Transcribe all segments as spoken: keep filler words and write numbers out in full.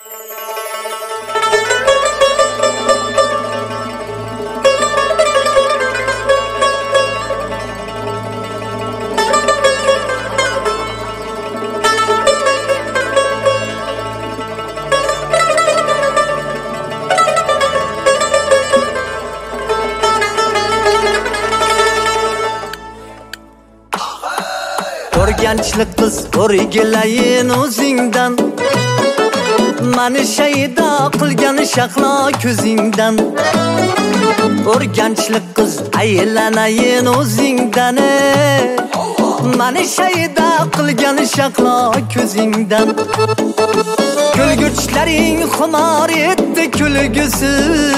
O'rganchlik qiz o'rgilayin o'zingdan, mani shayda qilgan shaqlo ko'zingdan. O'rganchlik qiz aylanayin o'zingdan, mani shayda qilgan shaqlo ko'zingdan. Kulgurchlaring xumor etdi kulgusi,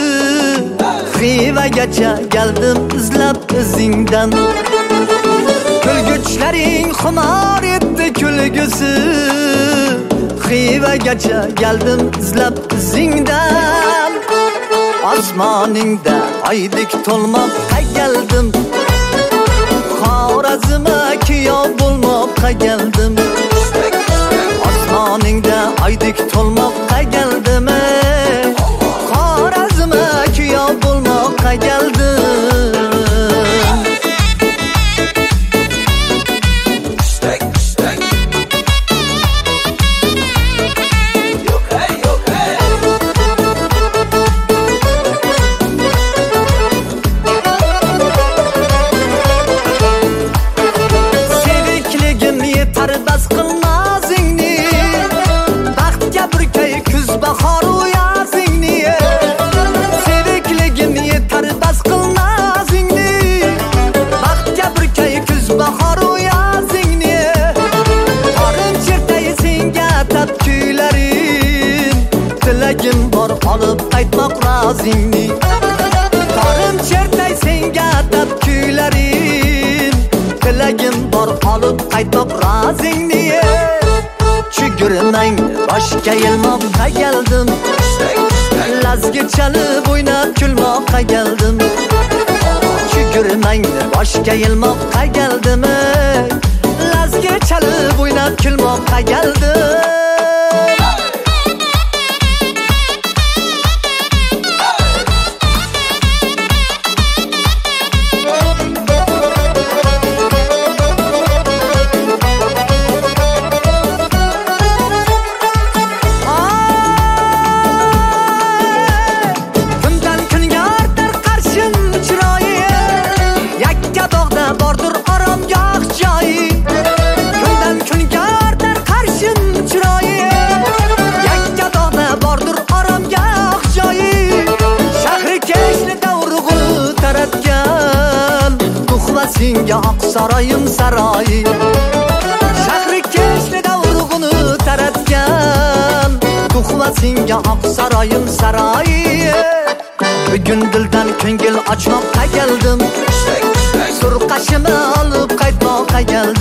xivagacha keldim izlab o'zingdan. Kulguchlaring xumor etdi kulgusi, xivagacha keldim izlab izingdan. Osmoningda oydek to'lmoqqa keldim, Xorazmga kuyov bo'lmoqqa keldim. Osmoningda oydek to'lmoqqa keldim, Xorazmga kuyov bo'lmoqqa keldim. Tilagim bor olib qaytmoq rozingni, qorim chertay senga atab kuylarim. Tilagim bor olib qaytmoq rozingni, chugurmang boshga yilmoqqa keldim, lazgi chalib o'ynab kulmoqqa keldim. Chugurmang boshga yilmoqqa keldim, lazgi chalib o'ynab kulmoqqa keldim. Senga Oqsaroyim saroyi, shahri kechlida urg'uni taratgan. Tuhva senga Oqsaroyim saroyi, bugun dildan ko'ngil ochmoqqa keldim, surqashimni olib qaytmoqqa keldim.